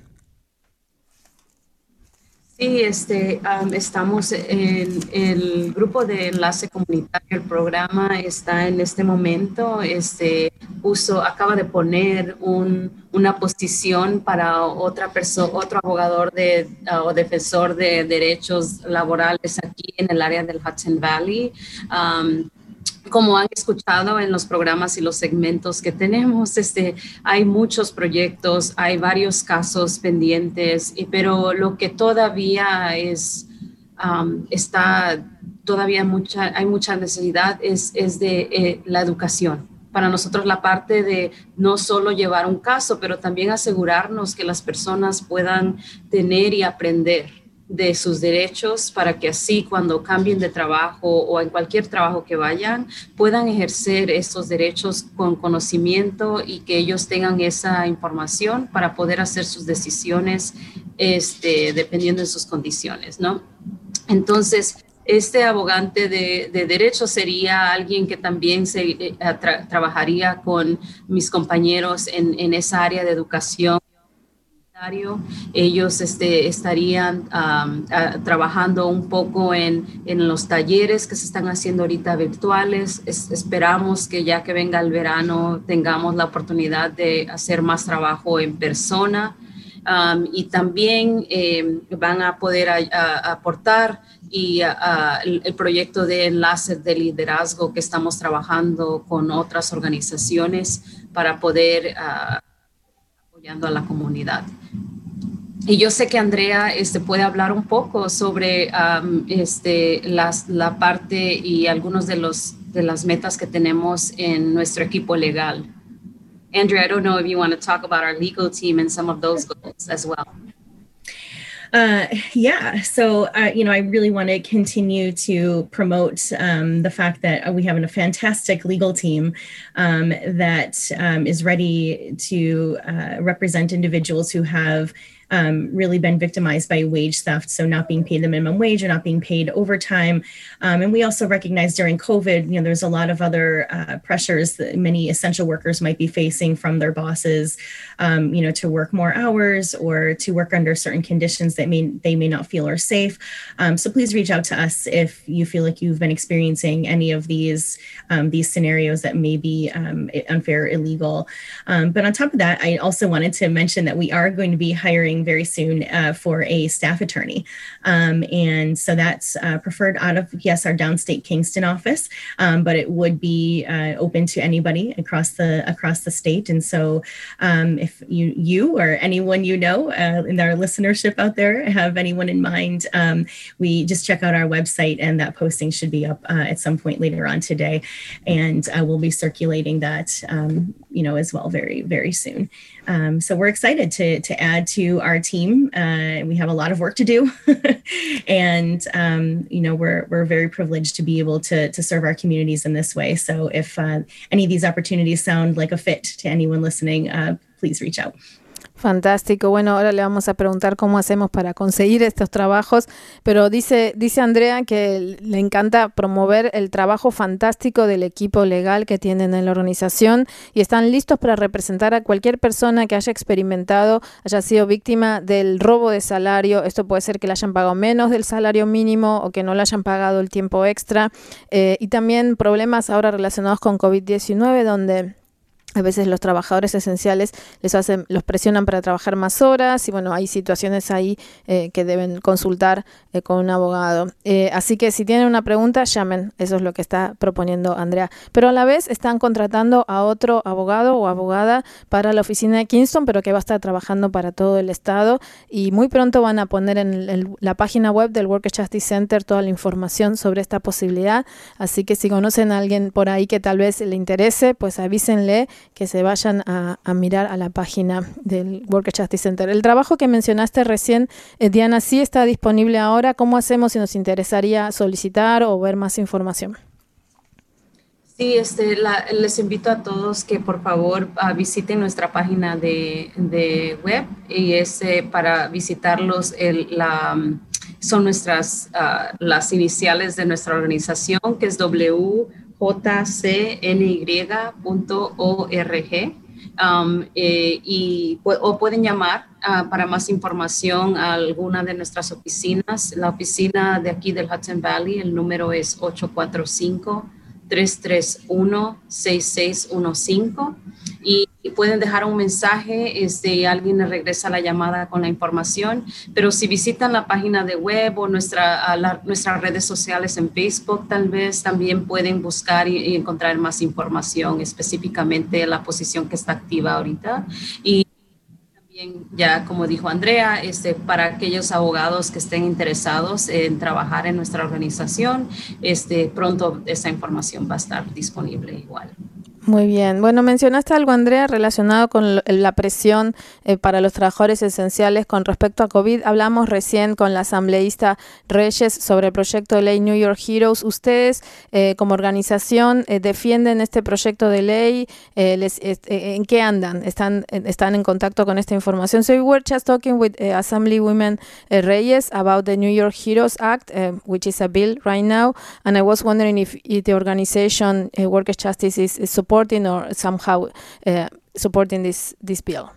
Sí, este, um, estamos en el grupo de enlace comunitario. El programa está en este momento, este, puso, acaba de poner un, una posición para otra persona, otro abogador de, uh, o defensor de derechos laborales aquí en el área del Hudson Valley. Um, Como han escuchado en los programas y los segmentos que tenemos, este, hay muchos proyectos, hay varios casos pendientes, y, pero lo que todavía es, um, está, todavía mucha, hay mucha necesidad es, es de eh, la educación. Para nosotros la parte de no solo llevar un caso, pero también asegurarnos que las personas puedan tener y aprender de sus derechos para que así cuando cambien de trabajo o en cualquier trabajo que vayan, puedan ejercer esos derechos con conocimiento y que ellos tengan esa información para poder hacer sus decisiones este, dependiendo de sus condiciones, ¿no? Entonces, este abogante de, de derechos sería alguien que también se, eh, tra- trabajaría con mis compañeros en, en esa área de educación. Ellos este, estarían um, uh, trabajando un poco en, en los talleres que se están haciendo ahorita virtuales. Es, esperamos que ya que venga el verano tengamos la oportunidad de hacer más trabajo en persona. Um, y también eh, van a poder a, a aportar y a, a, el, el proyecto de enlaces de liderazgo que estamos trabajando con otras organizaciones para poder uh, apoyando a la comunidad. Y yo sé que Andrea este, puede hablar un poco sobre um, este, las, la parte y algunos de, los, de las metas que tenemos en nuestro equipo legal. Andrea, I don't know if you want to talk about our legal team and some of those goals as well. Uh, yeah, so, uh, you know, I really want to continue to promote um, the fact that we have a fantastic legal team um, that um, is ready to uh, represent individuals who have Um, really been victimized by wage theft, so not being paid the minimum wage or not being paid overtime. Um, and we also recognize during COVID, you know, there's a lot of other uh, pressures that many essential workers might be facing from their bosses, um, you know, to work more hours or to work under certain conditions that may they may not feel are safe. Um, so please reach out to us if you feel like you've been experiencing any of these um, these scenarios that may be um, unfair or illegal. Um, but on top of that, I also wanted to mention that we are going to be hiring very soon uh, for a staff attorney. Um, and so that's uh, preferred out of, yes, our downstate Kingston office, um, but it would be uh, open to anybody across the across the state. And so um, if you you or anyone you know uh, in our listenership out there have anyone in mind, um, we just check out our website and that posting should be up uh, at some point later on today. And uh, we'll be circulating that, um, you know, as well very, very soon. Um, so we're excited to to add to our team. Uh, we have a lot of work to do, and um, you know we're we're very privileged to be able to to serve our communities in this way. So if uh, any of these opportunities sound like a fit to anyone listening, uh, please reach out. Fantástico. Bueno, ahora le vamos a preguntar cómo hacemos para conseguir estos trabajos, pero dice, dice Andrea que le encanta promover el trabajo fantástico del equipo legal que tienen en la organización y están listos para representar a cualquier persona que haya experimentado, haya sido víctima del robo de salario. Esto puede ser que le hayan pagado menos del salario mínimo o que no le hayan pagado el tiempo extra, eh, y también problemas ahora relacionados con COVID diecinueve, donde a veces los trabajadores esenciales les hacen, los presionan para trabajar más horas y bueno, hay situaciones ahí eh, que deben consultar eh, con un abogado. Eh, así que si tienen una pregunta, llamen. Eso es lo que está proponiendo Andrea. Pero a la vez están contratando a otro abogado o abogada para la oficina de Kingston, pero que va a estar trabajando para todo el estado y muy pronto van a poner en el, el, la página web del Workers' Justice Center toda la información sobre esta posibilidad. Así que si conocen a alguien por ahí que tal vez le interese, pues avísenle que se vayan a, a mirar a la página del Workers' Justice Center. El trabajo que mencionaste recién, eh, Diana, sí está disponible ahora. ¿Cómo hacemos si nos interesaría solicitar o ver más información? Sí, este, la, les invito a todos que por favor uh, visiten nuestra página de, de web y es eh, para visitarlos, el, la, son nuestras, uh, las iniciales de nuestra organización, que es w j c n y punto org. Um, eh, y, o pueden llamar uh, para más información a alguna de nuestras oficinas. La oficina de aquí del Hudson Valley, el número es ocho cuatro cinco, tres tres uno, seis seis uno cinco y, y pueden dejar un mensaje, este, alguien les regresa la llamada con la información, pero si visitan la página de web o nuestra, la, nuestras redes sociales en Facebook, tal vez también pueden buscar y, y encontrar más información, específicamente la posición que está activa ahorita. Y también, ya como dijo Andrea, este, para aquellos abogados que estén interesados en trabajar en nuestra organización, este, pronto esa información va a estar disponible igual. Muy bien. Bueno, mencionaste algo, Andrea, relacionado con la presión eh, para los trabajadores esenciales con respecto a COVID. Hablamos recién con la asambleísta Reyes sobre el proyecto de ley New York Heroes. Ustedes, eh, como organización, eh, defienden este proyecto de ley. Eh, les, eh, ¿En qué andan? ¿Están, ¿Están en contacto con esta información? So we were just talking with uh, Assemblywoman uh, Reyes about the New York Heroes Act, uh, which is a bill right now. And I was wondering if, if the organization uh, Workers' Justice is, is supporting or somehow uh, supporting this this bill.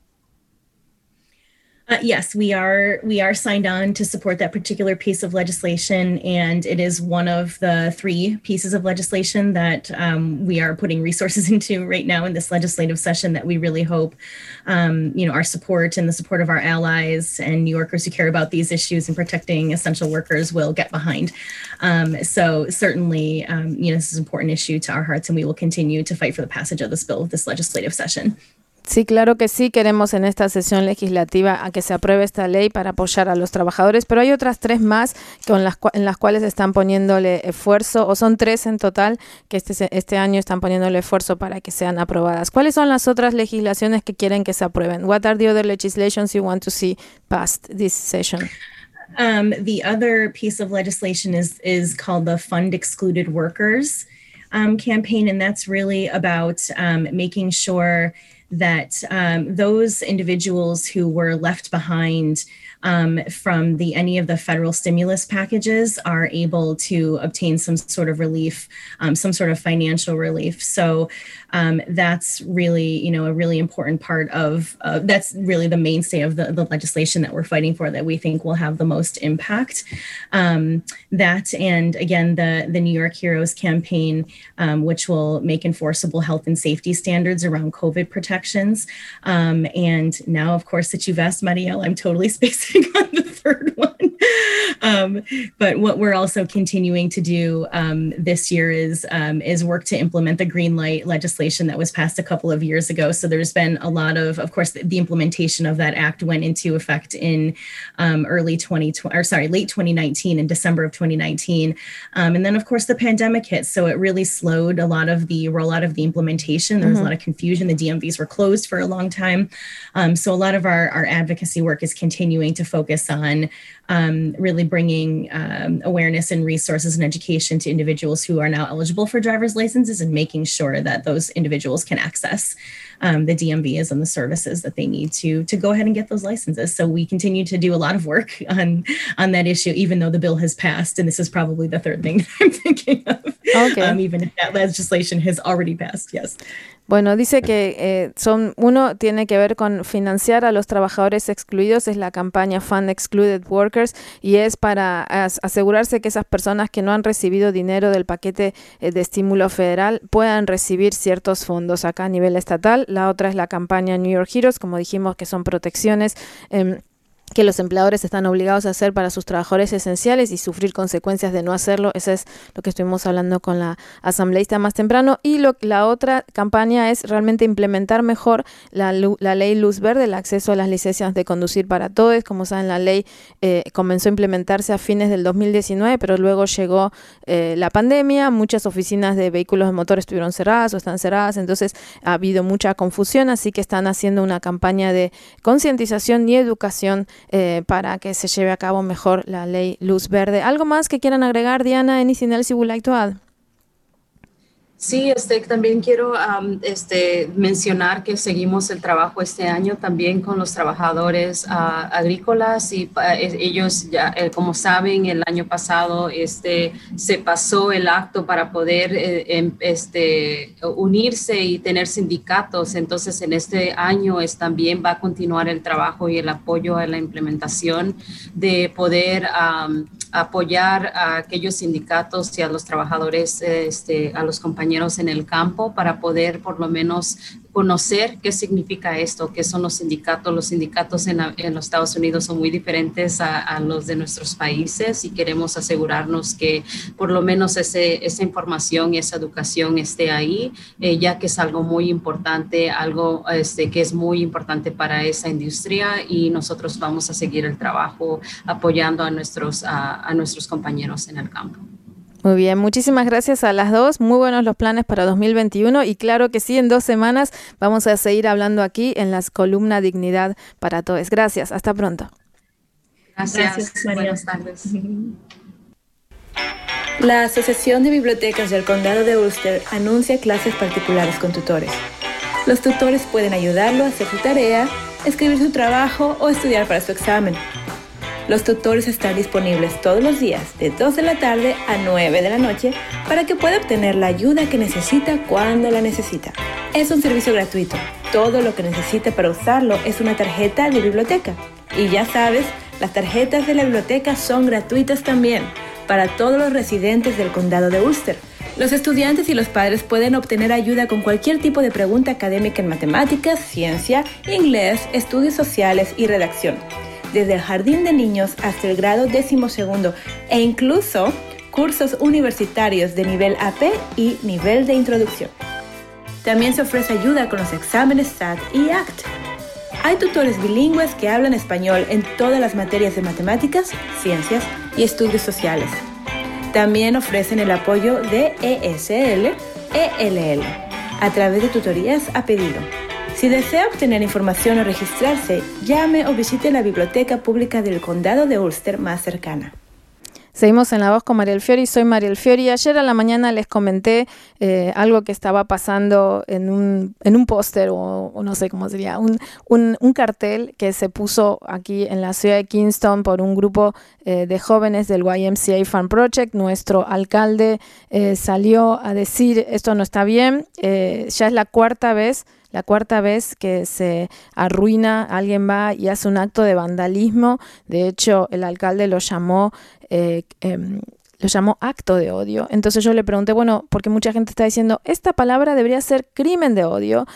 Uh, yes, we are we are signed on to support that particular piece of legislation, and it is one of the three pieces of legislation that um, we are putting resources into right now in this legislative session that we really hope, um, you know, our support and the support of our allies and New Yorkers who care about these issues and protecting essential workers will get behind. Um, so certainly, um, you know, this is an important issue to our hearts, and we will continue to fight for the passage of this bill with this legislative session. Sí, claro que sí, queremos en esta sesión legislativa a que se apruebe esta ley para apoyar a los trabajadores, pero hay otras tres más con las, en las cuales están poniéndole esfuerzo, o son tres en total que este, este año están poniéndole esfuerzo para que sean aprobadas. ¿Cuáles son las otras legislaciones que quieren que se aprueben? What are the other legislations you want to see passed this session? Um, the other piece of legislation is is called the Fund Excluded Workers um, campaign, and that's really about um, making sure that um, those individuals who were left behind um, from the any of the federal stimulus packages are able to obtain some sort of relief, um, some sort of financial relief. So um, that's really, you know, a really important part of, uh, that's really the mainstay of the, the legislation that we're fighting for, that we think will have the most impact. Um, that and again, the, the New York Heroes campaign, um, which will make enforceable health and safety standards around COVID protections. Um, and now, of course, that you've asked, Marielle, I'm totally spacing on the third one. Um, but what we're also continuing to do um, this year is um, is work to implement the green light legislation that was passed a couple of years ago. So there's been a lot of, of course, the, the implementation of that act went into effect in um, early twenty twenty, or sorry, late twenty nineteen, in December of twenty nineteen. Um, and then, of course, the pandemic hit. So it really slowed a lot of the rollout of the implementation. There was mm-hmm. a lot of confusion. The D M Vs were closed for a long time. Um, so a lot of our, our advocacy work is continuing to focus on um, really bringing um, awareness and resources and education to individuals who are now eligible for driver's licenses, and making sure that those individuals can access um, the D M Vs and the services that they need to to go ahead and get those licenses. So we continue to do a lot of work on on that issue, even though the bill has passed, and this is probably the third thing that I'm thinking of. Okay. Um, even if that legislation has already passed, yes. Bueno, dice que eh, son uno tiene que ver con financiar a los trabajadores excluidos, es la campaña Fund Excluded Workers, y es para as, asegurarse que esas personas que no han recibido dinero del paquete eh, de estímulo federal puedan recibir ciertos fondos acá a nivel estatal. La otra es la campaña New York Heroes, como dijimos, que son protecciones eh, que los empleadores están obligados a hacer para sus trabajadores esenciales y sufrir consecuencias de no hacerlo. Eso es lo que estuvimos hablando con la asambleísta más temprano. Y lo, la otra campaña es realmente implementar mejor la, la ley Luz Verde, el acceso a las licencias de conducir para todos. Como saben, la ley eh, comenzó a implementarse a fines del dos mil diecinueve, pero luego llegó eh, la pandemia. Muchas oficinas de vehículos de motor estuvieron cerradas o están cerradas, entonces ha habido mucha confusión, así que están haciendo una campaña de concientización y educación Eh, para que se lleve a cabo mejor la ley Luz Verde. ¿Algo más que quieran agregar, Diana? Anything else you would like to add? Sí, este, también quiero um, este, mencionar que seguimos el trabajo este año también con los trabajadores uh, agrícolas y uh, ellos, ya, eh, como saben, el año pasado este, se pasó el acto para poder eh, em, este, unirse y tener sindicatos. Entonces, en este año es, también va a continuar el trabajo y el apoyo a la implementación de poder um, apoyar a aquellos sindicatos y a los trabajadores, este, a los compañeros en el campo para poder por lo menos conocer qué significa esto, qué son los sindicatos. Los sindicatos en, la, en los Estados Unidos son muy diferentes a, a los de nuestros países y queremos asegurarnos que por lo menos ese, esa información y esa educación esté ahí, eh, ya que es algo muy importante, algo este, que es muy importante para esa industria y nosotros vamos a seguir el trabajo apoyando a nuestros, a, a nuestros compañeros en el campo. Muy bien, muchísimas gracias a las dos. Muy buenos los planes para dos mil veintiuno y claro que sí, en dos semanas vamos a seguir hablando aquí en las columnas Dignidad para Todos. Gracias, hasta pronto. Gracias, Gracias, María. Buenas tardes. La Asociación de Bibliotecas del Condado de Ulster anuncia clases particulares con tutores. Los tutores pueden ayudarlo a hacer su tarea, escribir su trabajo o estudiar para su examen. Los tutores están disponibles todos los días de dos de la tarde a nueve de la noche para que pueda obtener la ayuda que necesita cuando la necesita. Es un servicio gratuito. Todo lo que necesita para usarlo es una tarjeta de biblioteca. Y ya sabes, las tarjetas de la biblioteca son gratuitas también para todos los residentes del condado de Ulster. Los estudiantes y los padres pueden obtener ayuda con cualquier tipo de pregunta académica en matemáticas, ciencia, inglés, estudios sociales y redacción, desde el jardín de niños hasta el grado décimo segundo e incluso cursos universitarios de nivel A P y nivel de introducción. También se ofrece ayuda con los exámenes S A T y A C T. Hay tutores bilingües que hablan español en todas las materias de matemáticas, ciencias y estudios sociales. También ofrecen el apoyo de E S L, E L L, a través de tutorías a pedido. Si desea obtener información o registrarse, llame o visite la biblioteca pública del condado de Ulster más cercana. Seguimos en La Voz con Mariel Fiori, soy Mariel Fiori. Ayer a la mañana les comenté eh, algo que estaba pasando en un, en un póster o, o no sé cómo sería, un, un, un cartel que se puso aquí en la ciudad de Kingston por un grupo eh, de jóvenes del Y M C A Farm Project. Nuestro alcalde eh, salió a decir esto no está bien, eh, ya es la cuarta vez La cuarta vez que se arruina, alguien va y hace un acto de vandalismo. De hecho, el alcalde lo llamó, eh, eh, lo llamó acto de odio. Entonces yo le pregunté, bueno, porque mucha gente está diciendo, esta palabra debería ser crimen de odio.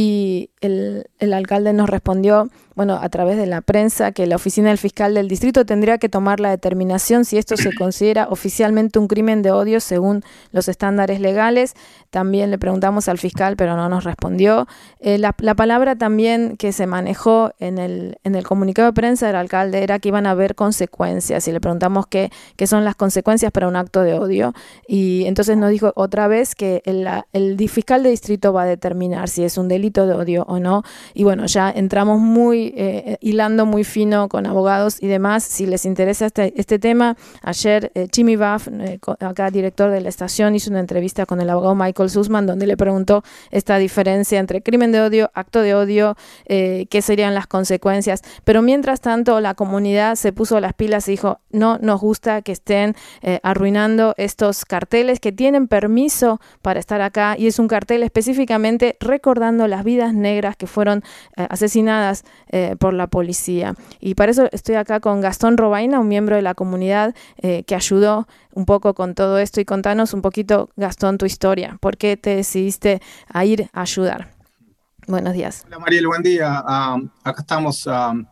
Y el, el alcalde nos respondió, bueno, a través de la prensa, que la oficina del fiscal del distrito tendría que tomar la determinación si esto se considera oficialmente un crimen de odio según los estándares legales. También le preguntamos al fiscal, pero no nos respondió. Eh, la, la palabra también que se manejó en el, en el comunicado de prensa del alcalde era que iban a haber consecuencias. Y le preguntamos qué, qué son las consecuencias para un acto de odio. Y entonces nos dijo otra vez que el, el fiscal de distrito va a determinar si es un delito de odio o no. Y bueno, ya entramos muy eh, hilando muy fino con abogados y demás. Si les interesa este, este tema, ayer eh, Jimmy Buff, eh, acá director de la estación, hizo una entrevista con el abogado Michael Sussman, donde le preguntó esta diferencia entre crimen de odio, acto de odio, eh, qué serían las consecuencias. Pero mientras tanto, la comunidad se puso las pilas y dijo, no nos gusta que estén eh, arruinando estos carteles que tienen permiso para estar acá, y es un cartel específicamente recordando las vidas negras que fueron eh, asesinadas eh, por la policía. Y para eso estoy acá con Gastón Robaina, un miembro de la comunidad eh, que ayudó un poco con todo esto. Y contanos un poquito, Gastón, tu historia. ¿Por qué te decidiste a ir a ayudar? Buenos días. Hola Mariel, buen día. Uh, acá estamos. Uh,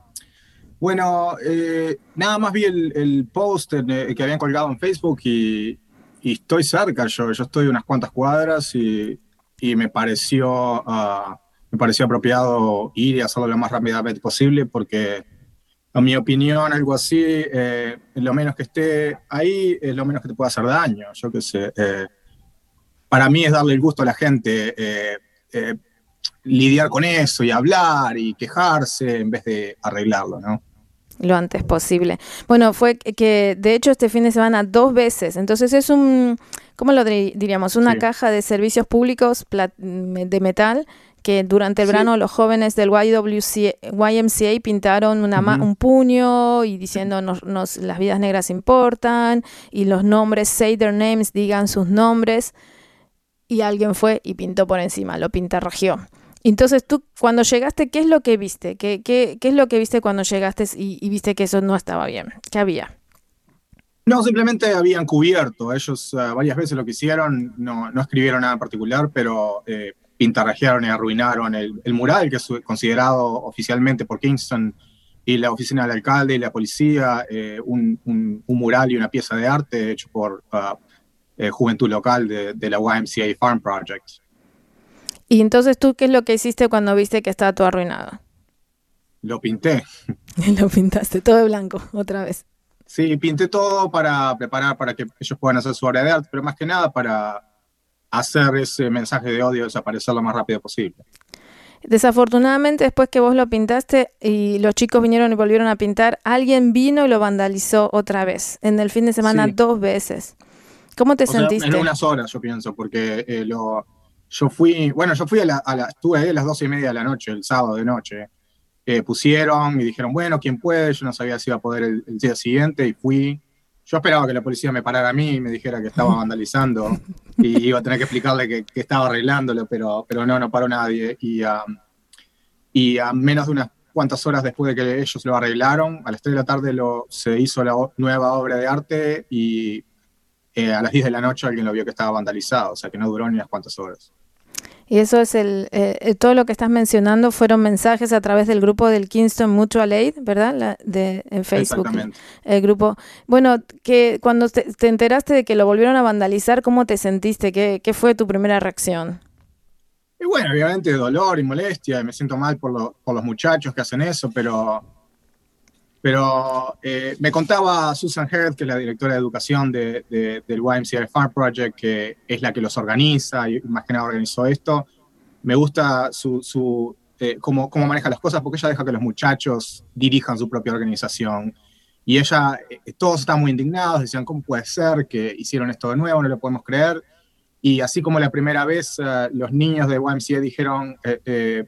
bueno, eh, nada más vi el, el post en, eh, que habían colgado en Facebook y, y estoy cerca. Yo, yo estoy unas cuantas cuadras y, y me pareció, uh, me pareció apropiado ir y hacerlo lo más rápidamente posible porque, en mi opinión, algo así, eh, lo menos que esté ahí es lo menos que te puede hacer daño. Yo qué sé. Eh, para mí es darle el gusto a la gente, eh, eh, lidiar con eso y hablar y quejarse en vez de arreglarlo, ¿no? lo antes posible. Bueno, fue que de hecho este fin de semana dos veces, entonces es un, ¿cómo lo diríamos? Una sí. caja de servicios públicos de metal que durante el sí. verano los jóvenes del Y W C A, Y M C A pintaron una uh-huh. un puño y diciendo nos, nos, las vidas negras importan y los nombres, say their names, digan sus nombres, y alguien fue y pintó por encima, lo pintarrajeó. Entonces tú cuando llegaste, ¿qué es lo que viste? ¿Qué, qué, qué es lo que viste cuando llegaste y, y viste que eso no estaba bien? ¿Qué había? No, simplemente habían cubierto. Ellos uh, varias veces lo que hicieron, no, no escribieron nada en particular, pero eh, pintarrajearon y arruinaron el, el mural, que es considerado oficialmente por Kingston y la oficina del alcalde y la policía, eh, un, un, un mural y una pieza de arte hecho por uh, eh, Juventud Local de, de la Y M C A Farm Project. Y entonces, ¿tú qué es lo que hiciste cuando viste que estaba todo arruinado? Lo pinté. Lo pintaste, todo de blanco, otra vez. Sí, pinté todo para preparar para que ellos puedan hacer su obra de arte, pero más que nada para hacer ese mensaje de odio desaparecer lo más rápido posible. Desafortunadamente, después que vos lo pintaste y los chicos vinieron y volvieron a pintar, alguien vino y lo vandalizó otra vez, en el fin de semana sí. dos veces. ¿Cómo te o sentiste? Sea, en unas horas, yo pienso, porque eh, lo... Yo fui, bueno, yo fui a la, a la, estuve ahí a las doce y media de la noche, el sábado de noche. Eh, pusieron y dijeron, bueno, ¿quién puede? Yo no sabía si iba a poder el, el día siguiente y fui. Yo esperaba que la policía me parara a mí y me dijera que estaba vandalizando y iba a tener que explicarle que, que estaba arreglándolo, pero, pero no, no paró nadie. Y, um, y a menos de unas cuantas horas después de que ellos lo arreglaron, a las tres de la tarde lo, se hizo la o- nueva obra de arte y eh, a las diez de la noche alguien lo vio que estaba vandalizado, o sea que no duró ni unas cuantas horas. Y eso es el eh, todo lo que estás mencionando fueron mensajes a través del grupo del Kingston Mutual Aid, ¿verdad? La, de, en Facebook. Exactamente. El grupo. Bueno, que cuando te, te enteraste de que lo volvieron a vandalizar, ¿cómo te sentiste? ¿Qué, qué fue tu primera reacción? Y bueno, obviamente dolor y molestia, me siento mal por, lo, por los muchachos que hacen eso, pero, pero eh, me contaba Susan Heard, que es la directora de educación de, de, del Y M C A Farm Project, que es la que los organiza y más que nada organizó esto. Me gusta su, su, eh, cómo, cómo maneja las cosas, porque ella deja que los muchachos dirijan su propia organización. Y ella, eh, todos estaban muy indignados, decían, ¿cómo puede ser que hicieron esto de nuevo? No lo podemos creer. Y así como la primera vez uh, los niños de Y M C A dijeron, eh, eh,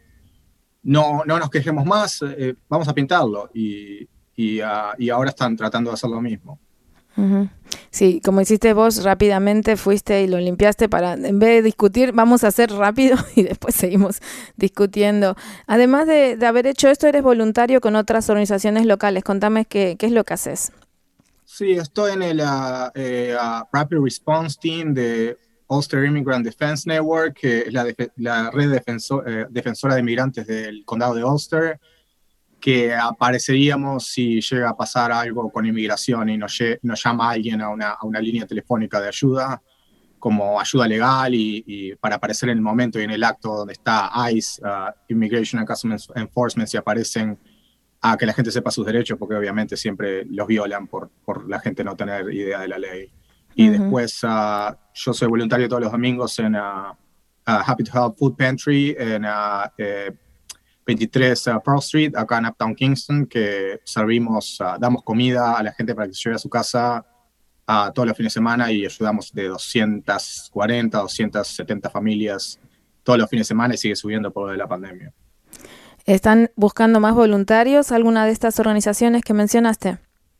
no, no nos quejemos más, eh, vamos a pintarlo. Y, y, uh, y ahora están tratando de hacer lo mismo. Uh-huh. Sí, como hiciste vos, rápidamente fuiste y lo limpiaste para, en vez de discutir, vamos a hacer rápido y después seguimos discutiendo. Además de, de haber hecho esto, eres voluntario con otras organizaciones locales. Contame qué, qué es lo que haces. Sí, estoy en el uh, eh, uh, Rapid Response Team de Ulster Immigrant Defense Network, que es la, def- la red defenso- eh, defensora de inmigrantes del condado de Ulster, que apareceríamos si llega a pasar algo con inmigración y nos, lle- nos llama alguien a una, a una línea telefónica de ayuda, como ayuda legal y, y para aparecer en el momento y en el acto donde está ICE, uh, Immigration and Customs Enforcement, si aparecen a que la gente sepa sus derechos, porque obviamente siempre los violan por, por la gente no tener idea de la ley. Y uh-huh. después uh, yo soy voluntario todos los domingos en uh, uh, Happy to Help Food Pantry en uh, eh, veintitrés uh, Pearl Street, acá en Uptown Kingston, que servimos, uh, damos comida a la gente para que se lleve a su casa uh, todos los fines de semana y ayudamos de doscientas cuarenta, doscientas setenta familias todos los fines de semana y sigue subiendo por lo de la pandemia. ¿Están buscando más voluntarios alguna de estas organizaciones que mencionaste?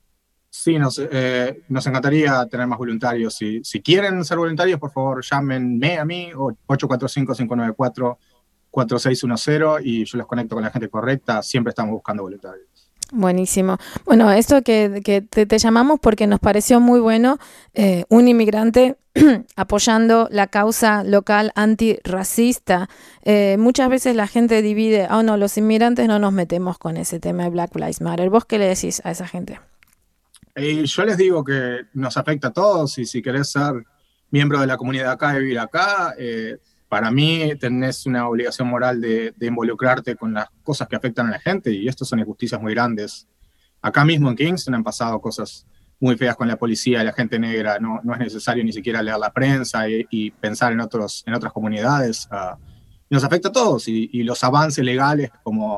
Sí, nos, eh, nos encantaría tener más voluntarios. Si, si quieren ser voluntarios, por favor, llámenme a mí, ocho cuatro cinco, cinco nueve cuatro, cuatro seis uno cero, y yo los conecto con la gente correcta. Siempre estamos buscando voluntarios. Buenísimo. Bueno, esto que, que te, te llamamos porque nos pareció muy bueno, eh, un inmigrante apoyando la causa local antirracista. Eh, muchas veces la gente divide, oh no, los inmigrantes no nos metemos con ese tema de Black Lives Matter. ¿Vos qué le decís a esa gente? Y yo les digo que nos afecta a todos y si querés ser miembro de la comunidad acá y vivir acá, eh, para mí tenés una obligación moral de, de involucrarte con las cosas que afectan a la gente y esto son injusticias muy grandes. Acá mismo en Kingston han pasado cosas muy feas con la policía y la gente negra. No, no es necesario ni siquiera leer la prensa y, y pensar en, otros, en otras comunidades. Uh, nos afecta a todos y, y los avances legales como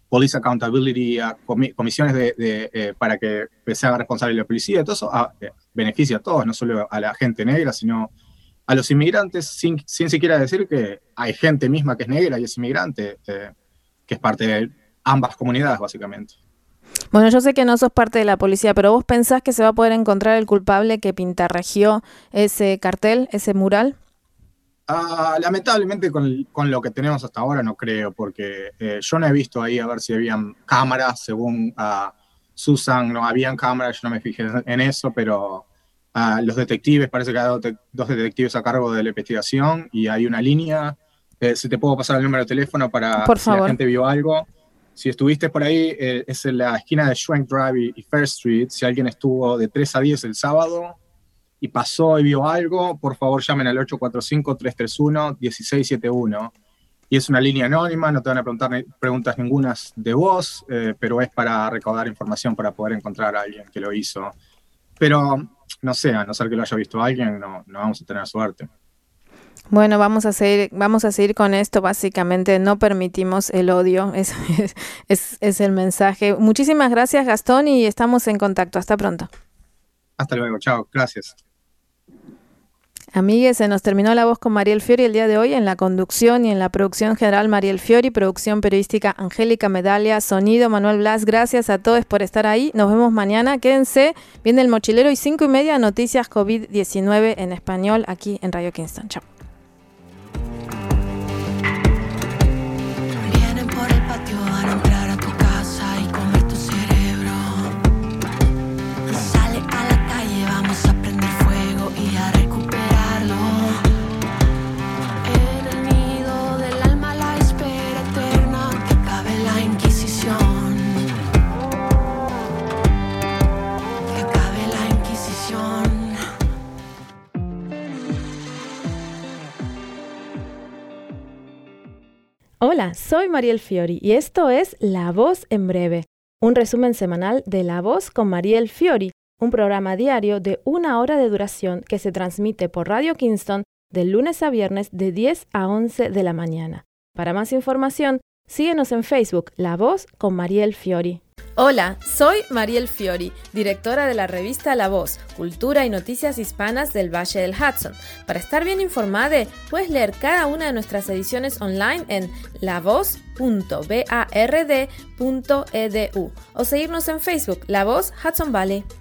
Police Accountability, a comi comisiones de, de, eh, para que se haga responsable la policía, todo eso a, eh, beneficia a todos, no solo a la gente negra, sino a los inmigrantes, sin, sin siquiera decir que hay gente misma que es negra y es inmigrante, eh, que es parte de ambas comunidades, básicamente. Bueno, yo sé que no sos parte de la policía, pero ¿vos pensás que se va a poder encontrar el culpable que pintarrajió ese cartel, ese mural? Uh, lamentablemente con, con lo que tenemos hasta ahora no creo, porque eh, yo no he visto ahí a ver si habían cámaras, según uh, Susan, no habían cámaras, yo no me fijé en eso, pero uh, los detectives, parece que hay dos, dos detectives a cargo de la investigación y hay una línea. Eh, si te puedo pasar el número de teléfono para por si favor. La gente vio algo. Si estuviste por ahí, eh, es en la esquina de Schwenk Drive y First Street. Si alguien estuvo de tres a diez el sábado y pasó y vio algo, por favor llamen al ocho cuatro cinco, tres tres uno, uno seis siete uno. Y es una línea anónima, no te van a preguntar ni, preguntas ningunas de vos, eh, pero es para recaudar información para poder encontrar a alguien que lo hizo. Pero, no sé, a no ser que lo haya visto alguien, no, no vamos a tener suerte. Bueno, vamos a seguir, vamos a seguir con esto. Básicamente no permitimos el odio, es, es, es el mensaje. Muchísimas gracias, Gastón, y estamos en contacto. Hasta pronto. Hasta luego, chao, gracias. Amigues, se nos terminó La Voz con Mariel Fiori el día de hoy. En la conducción y en la producción general Mariel Fiori, producción periodística Angélica Medaglia, sonido Manuel Blas. Gracias a todos por estar ahí. Nos vemos mañana. Quédense. Viene El Mochilero y cinco y media noticias COVID diecinueve en español aquí en Radio Kingston. Chao. Vienen por el patio, van a entrar a tu casa y comer tu cerebro. Sale a la calle, vamos a prender fuego y a recuperarlo. En el nido del alma la espera eterna, que acabe la Inquisición. Que acabe la Inquisición. Hola, soy Mariel Fiori y esto es La Voz en Breve, un resumen semanal de La Voz con Mariel Fiori, un programa diario de una hora de duración que se transmite por Radio Kingston de lunes a viernes de diez a once de la mañana. Para más información, síguenos en Facebook, La Voz con Mariel Fiori. Hola, soy Mariel Fiori, directora de la revista La Voz, Cultura y Noticias Hispanas del Valle del Hudson. Para estar bien informada, puedes leer cada una de nuestras ediciones online en la voz punto bard punto e d u o seguirnos en Facebook, La Voz Hudson Valley.